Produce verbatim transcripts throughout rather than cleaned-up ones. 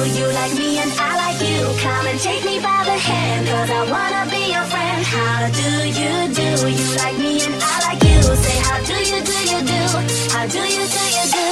You like me and I like you. Come and take me by the hand, cause I wanna be your friend. How do you do? You like me and I like you. Say how do you do you do? How do you do you do?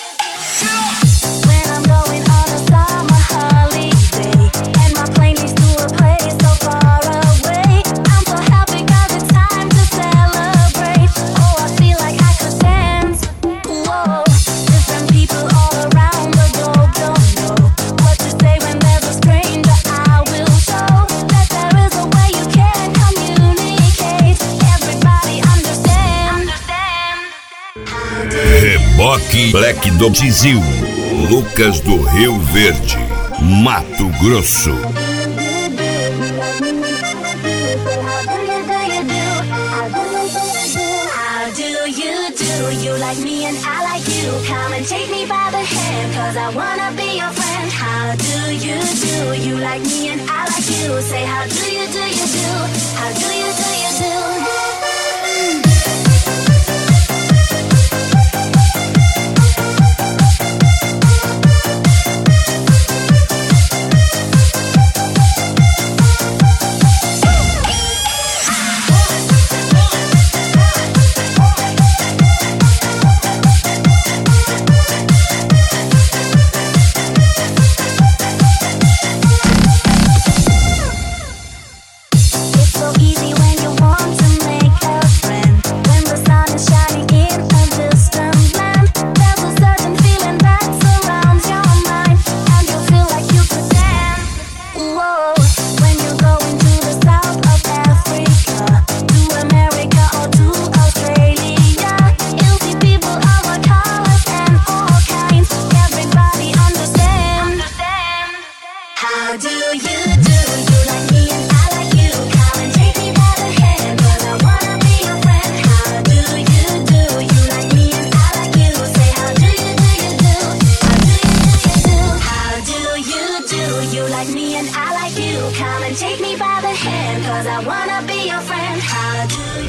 When I'm going on a summer holiday and my plane leaves to a place so far away, I'm so happy cause it's time to celebrate. Oh, I feel like I could dance. Whoa, different people all around the globe don't know what to say when there's a stranger. I will show that there is a way you can communicate. Everybody understand. Reboque Black do Tizil, Lucas do Rio Verde, Mato Grosso. You like me and I like you. Come and take me by the hand, cause I wanna be your friend. How do you do? You like me and I like you. Say how do you do you do? How do you do you do?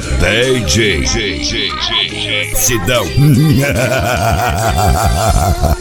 D J Sidão.